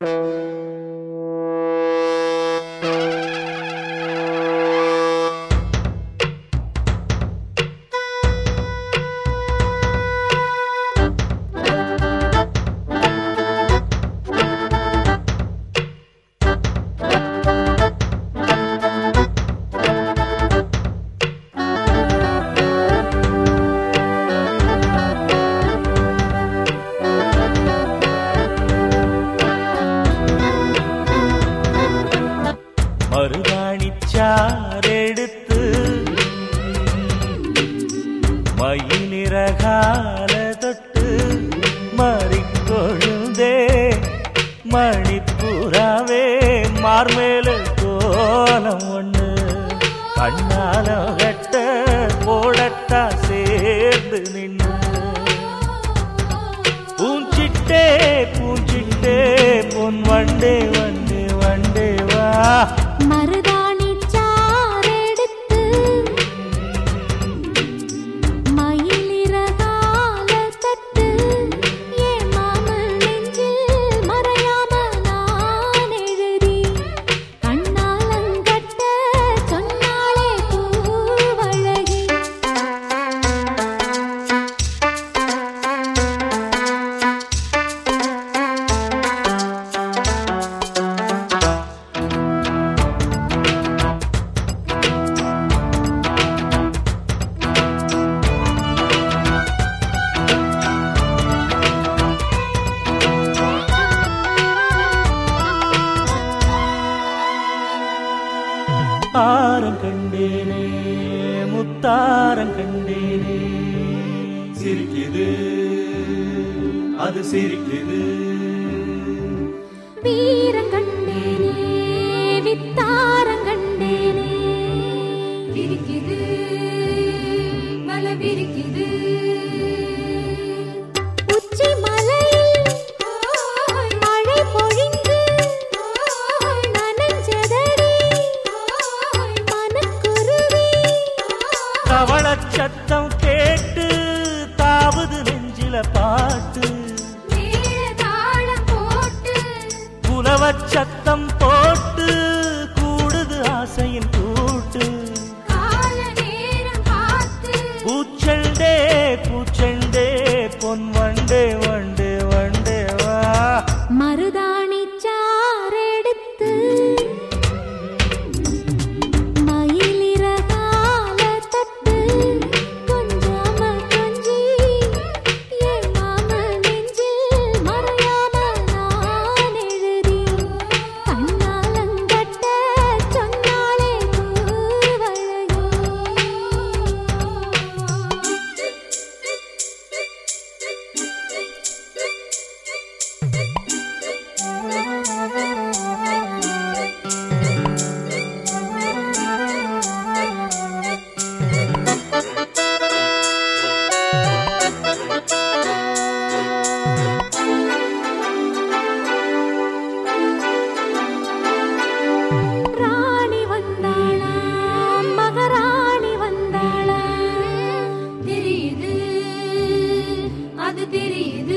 மருதாணிச்சாரெடுத்து மயிலிறகால தொட்டு மறிக்கொழுந்தே மணிப்புறாவே மார்மேல கோலம் ஒண்ணு கண்ணாலம் கட்ட போடட்டா சேர்ந்து நின்று பூஞ்சிட்டே பூஞ்சிட்டே பொன் வண்டே வண்டே வண்டே வா மருதாணி சாரெடுத்து மயிலிறகால தொட்டு என் மாமன் நெஞ்சில் மறையாம நான் எழுதி கண்ணாலங்கட்ட சொன்னாலே பூவழகி ஆரம் கண்டேனே முத்தாரம் கண்டேனே சிரிக்குது அது சிரிக்குது வீரம் கண்டேனே வித்தாரம் கண்டேனே விரிக்குது மல விரிக்குது உச்சி மலையில் மழை பொழிந்து நனைஞ்சதடி மனக்குருவி கவளச் சத்தம் கேட்டு தாவுது நெஞ்சில பாட்டு தாளம் போட்டு புலவச் சத்தம் போட்டு கூடுது ஆசையின் கூட்டு கால நேரம் பார்த்து பூச்செண்டே பூச்செண்டே பொன் வண்டே வண்டே வண்டே வா மருதாணி சாரெடுத்து மயிலிறகால தொட்டு கொஞ்சாம கொஞ்சி என் மாமன் நெஞ்சில் மறையாம நான் எழுதி கண்ணாலங்கட்ட சொன்னாலே ராணி வந்தாளா மகாராணி வந்தாளா தெரியுது அது தெரியுது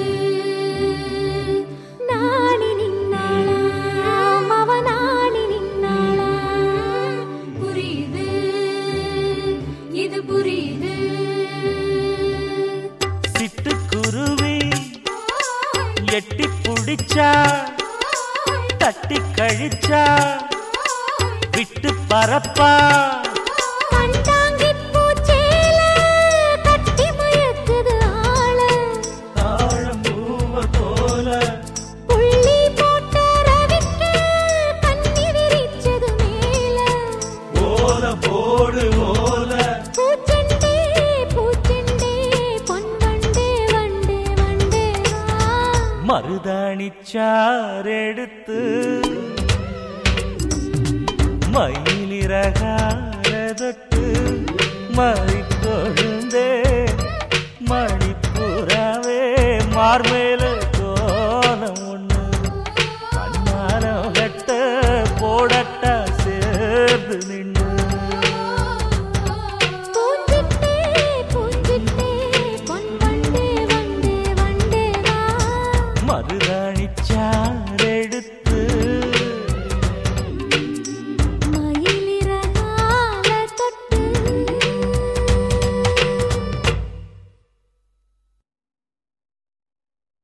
நாணி நின்னாளா மவனாணி நின்னாளா புரியுது இது புரியுது சிட்டுக்குருவி எட்டி புடிச்சா தட்டி கழிச்சா விட்டு பரப்பா கண்டாங்கிப் பூச்சேல கட்டி மயக்குது ஆள தாழம் பூவ போல புள்ளி போட்ட ரவிக்கு கண்ணி விரிச்சது மேல ஓல போடு ஓல பூச்செண்டே பூச்செண்டே பொன் வண்டே வண்டே வண்டே வா மருதாணிச்சாரெடுத்து மயிலிறகால தொட்டு மறிக்கொழுந்தே மணிப்புறாவே மார்மேல